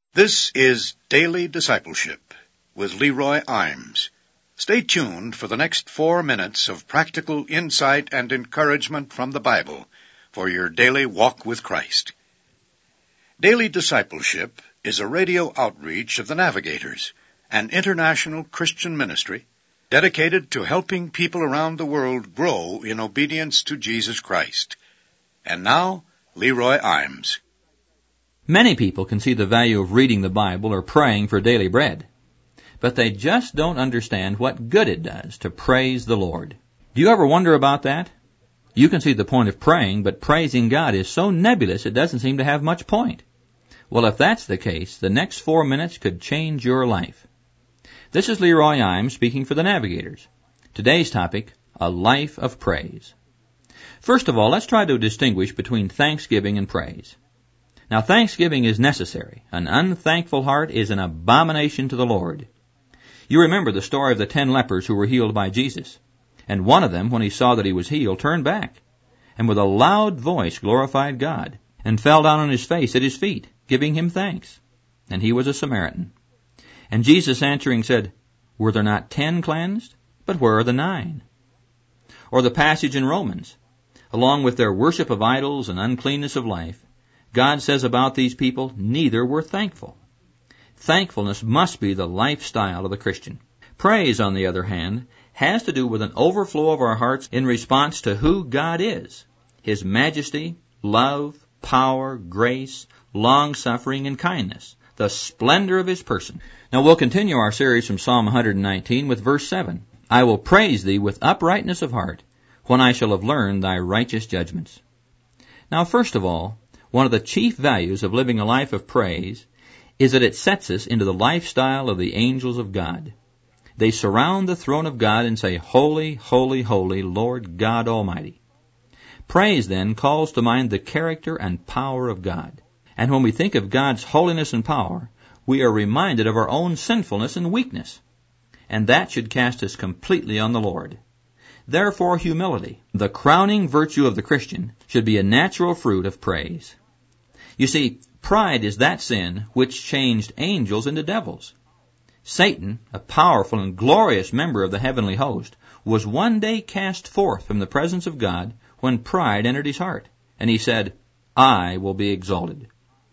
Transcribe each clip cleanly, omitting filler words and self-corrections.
This is Daily Discipleship with Leroy Imes. Stay tuned for the next 4 minutes of practical insight and encouragement from the Bible for your daily walk with Christ. Daily Discipleship is a radio outreach of the Navigators, an international Christian ministry dedicated to helping people around the world grow in obedience to Jesus Christ. And now, Leroy Imes. Many people can see the value of reading the Bible or praying for daily bread, but they just don't understand what good it does to praise the Lord. Do you ever wonder about that? You can see the point of praying, but praising God is so nebulous it doesn't seem to have much point. Well, if that's the case, the next 4 minutes could change your life. This is Leroy Imes speaking for the Navigators. Today's topic, a life of praise. First of all, let's try to distinguish between thanksgiving and praise. Now, thanksgiving is necessary. An unthankful heart is an abomination to the Lord. You remember the story of the 10 lepers who were healed by Jesus. And one of them, when he saw that he was healed, turned back, and with a loud voice glorified God, and fell down on his face at his feet, giving him thanks. And he was a Samaritan. And Jesus answering said, "Were there not 10 cleansed? But where are the 9? Or the passage in Romans, along with their worship of idols and uncleanness of life, God says about these people, neither were thankful. Thankfulness must be the lifestyle of the Christian. Praise, on the other hand, has to do with an overflow of our hearts in response to who God is, His majesty, love, power, grace, long-suffering, and kindness, the splendor of His person. Now we'll continue our series from Psalm 119 with verse 7. I will praise Thee with uprightness of heart, when I shall have learned Thy righteous judgments. Now, first of all, one of the chief values of living a life of praise is that it sets us into the lifestyle of the angels of God. They surround the throne of God and say, Holy, holy, holy, Lord God Almighty. Praise, then, calls to mind the character and power of God. And when we think of God's holiness and power, we are reminded of our own sinfulness and weakness. And that should cast us completely on the Lord. Therefore, humility, the crowning virtue of the Christian, should be a natural fruit of praise. You see, pride is that sin which changed angels into devils. Satan, a powerful and glorious member of the heavenly host, was one day cast forth from the presence of God when pride entered his heart, and he said, I will be exalted.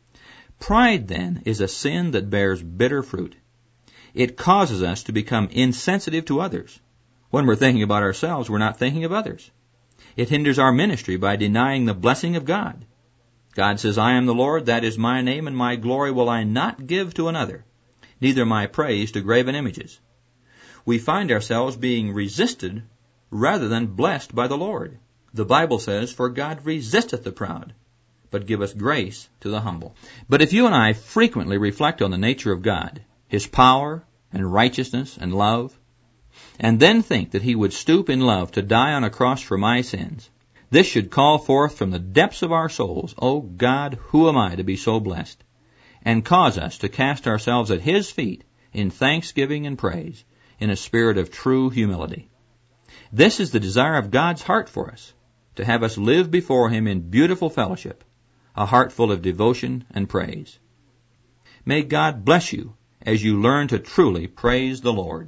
Pride, then, is a sin that bears bitter fruit. It causes us to become insensitive to others. When we're thinking about ourselves, we're not thinking of others. It hinders our ministry by denying the blessing of God. God says, I am the Lord, that is my name, and my glory will I not give to another, neither my praise to graven images. We find ourselves being resisted rather than blessed by the Lord. The Bible says, for God resisteth the proud, but giveth grace to the humble. But if you and I frequently reflect on the nature of God, His power and righteousness and love, and then think that He would stoop in love to die on a cross for my sins, this should call forth from the depths of our souls, O God, who am I to be so blessed? And cause us to cast ourselves at His feet in thanksgiving and praise, in a spirit of true humility. This is the desire of God's heart for us, to have us live before Him in beautiful fellowship, a heart full of devotion and praise. May God bless you as you learn to truly praise the Lord.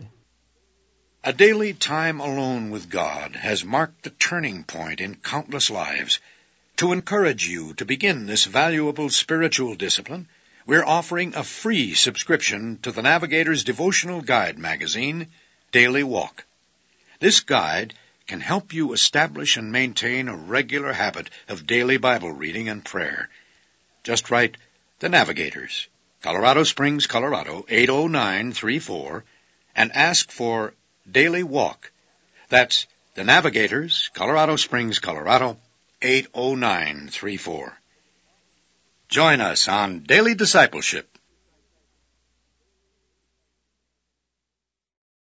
A daily time alone with God has marked the turning point in countless lives. To encourage you to begin this valuable spiritual discipline, we're offering a free subscription to the Navigator's devotional guide magazine, Daily Walk. This guide can help you establish and maintain a regular habit of daily Bible reading and prayer. Just write The Navigators, Colorado Springs, Colorado, 80934, and ask for Daily Walk. That's The Navigators, Colorado Springs, Colorado, 80934. Join us on Daily Discipleship